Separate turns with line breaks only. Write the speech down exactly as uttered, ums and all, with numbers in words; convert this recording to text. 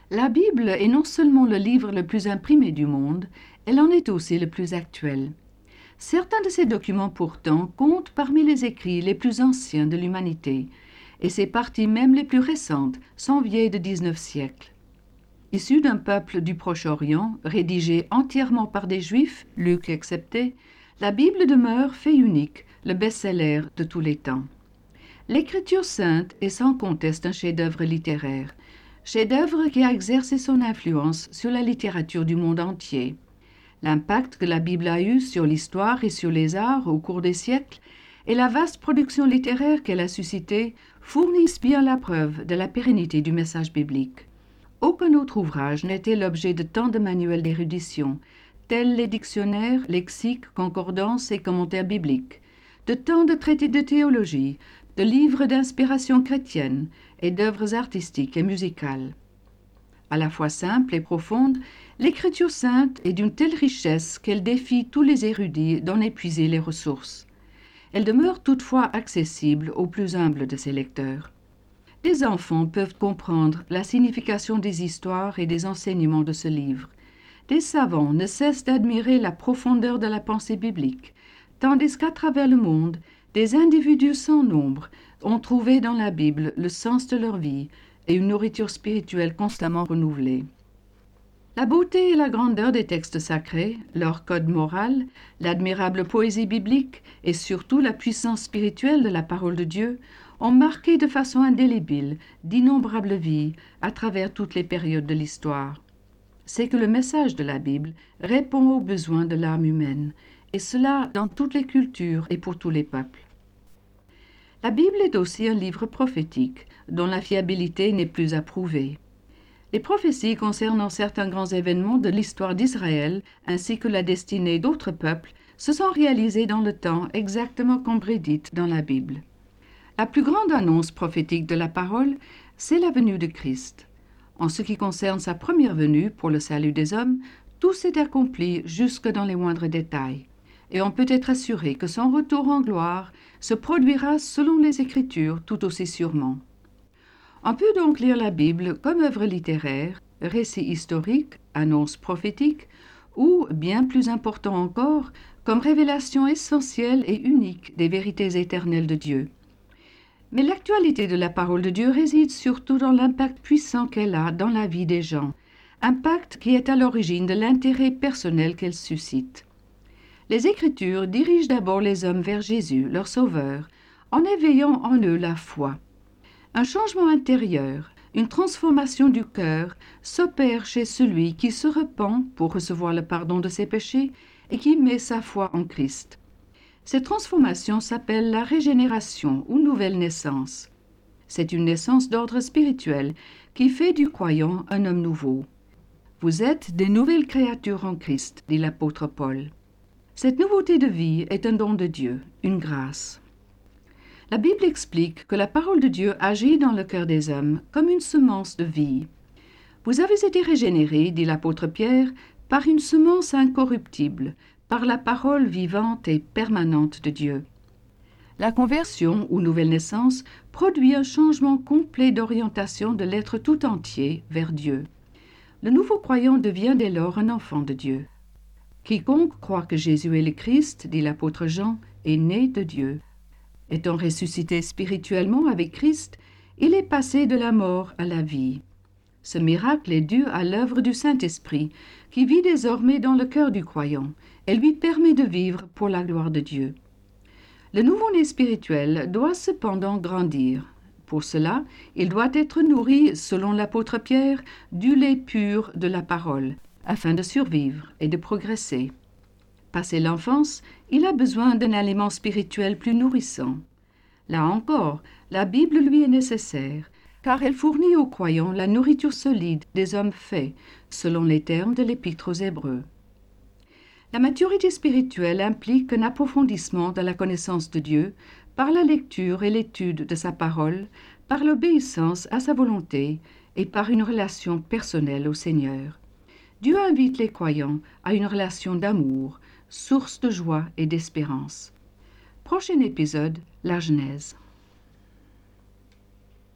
La Bible est non seulement le livre le plus imprimé du monde, elle en est aussi le plus actuel. Certains de ces documents pourtant comptent parmi les écrits les plus anciens de l'humanité, et ces parties même les plus récentes sont vieilles de dix-neuf siècles. Issue d'un peuple du Proche-Orient, rédigée entièrement par des Juifs, Luc excepté, la Bible demeure fait unique, le best-seller de tous les temps. L'Écriture sainte est sans conteste un chef-d'œuvre littéraire, chef-d'œuvre qui a exercé son influence sur la littérature du monde entier. L'impact que la Bible a eu sur l'histoire et sur les arts au cours des siècles et la vaste production littéraire qu'elle a suscitée fournissent bien la preuve de la pérennité du message biblique. Aucun autre ouvrage n'était l'objet de tant de manuels d'érudition, tels les dictionnaires, lexiques, concordances et commentaires bibliques, de tant de traités de théologie, de livres d'inspiration chrétienne et d'œuvres artistiques et musicales. À la fois simple et profonde, l'Écriture sainte est d'une telle richesse qu'elle défie tous les érudits d'en épuiser les ressources. Elle demeure toutefois accessible aux plus humbles de ses lecteurs. Des enfants peuvent comprendre la signification des histoires et des enseignements de ce livre. Des savants ne cessent d'admirer la profondeur de la pensée biblique, tandis qu'à travers le monde, des individus sans nombre ont trouvé dans la Bible le sens de leur vie et une nourriture spirituelle constamment renouvelée. La beauté et la grandeur des textes sacrés, leur code moral, l'admirable poésie biblique et surtout la puissance spirituelle de la parole de Dieu ont marqué de façon indélébile d'innombrables vies à travers toutes les périodes de l'histoire. C'est que le message de la Bible répond aux besoins de l'âme humaine, et cela dans toutes les cultures et pour tous les peuples. La Bible est aussi un livre prophétique, dont la fiabilité n'est plus à prouver. Les prophéties concernant certains grands événements de l'histoire d'Israël, ainsi que la destinée d'autres peuples, se sont réalisées dans le temps exactement comme prédites dans la Bible. La plus grande annonce prophétique de la parole, c'est la venue de Christ. En ce qui concerne sa première venue pour le salut des hommes, tout s'est accompli jusque dans les moindres détails, et on peut être assuré que son retour en gloire se produira selon les Écritures tout aussi sûrement. On peut donc lire la Bible comme œuvre littéraire, récit historique, annonce prophétique, ou, bien plus important encore, comme révélation essentielle et unique des vérités éternelles de Dieu. Mais l'actualité de la parole de Dieu réside surtout dans l'impact puissant qu'elle a dans la vie des gens, impact qui est à l'origine de l'intérêt personnel qu'elle suscite. Les Écritures dirigent d'abord les hommes vers Jésus, leur Sauveur, en éveillant en eux la foi. Un changement intérieur, une transformation du cœur s'opère chez celui qui se repent pour recevoir le pardon de ses péchés et qui met sa foi en Christ. Cette transformation s'appelle la régénération ou nouvelle naissance. C'est une naissance d'ordre spirituel qui fait du croyant un homme nouveau. Vous êtes des nouvelles créatures en Christ, dit l'apôtre Paul. Cette nouveauté de vie est un don de Dieu, une grâce. La Bible explique que la parole de Dieu agit dans le cœur des hommes comme une semence de vie. Vous avez été régénérés, dit l'apôtre Pierre, par une semence incorruptible, par la parole vivante et permanente de Dieu. La conversion ou nouvelle naissance produit un changement complet d'orientation de l'être tout entier vers Dieu. Le nouveau croyant devient dès lors un enfant de Dieu. Quiconque croit que Jésus est le Christ, dit l'apôtre Jean, est né de Dieu. Étant ressuscité spirituellement avec Christ, il est passé de la mort à la vie. Ce miracle est dû à l'œuvre du Saint-Esprit, qui vit désormais dans le cœur du croyant et lui permet de vivre pour la gloire de Dieu. Le nouveau-né spirituel doit cependant grandir. Pour cela, il doit être nourri, selon l'apôtre Pierre, du lait pur de la parole, afin de survivre et de progresser. Passé l'enfance, il a besoin d'un aliment spirituel plus nourrissant. Là encore, la Bible lui est nécessaire, car elle fournit aux croyants la nourriture solide des hommes faits, selon les termes de l'Épître aux Hébreux. La maturité spirituelle implique un approfondissement de la connaissance de Dieu par la lecture et l'étude de sa parole, par l'obéissance à sa volonté et par une relation personnelle au Seigneur. Dieu invite les croyants à une relation d'amour, source de joie et d'espérance. Prochain épisode, la Genèse.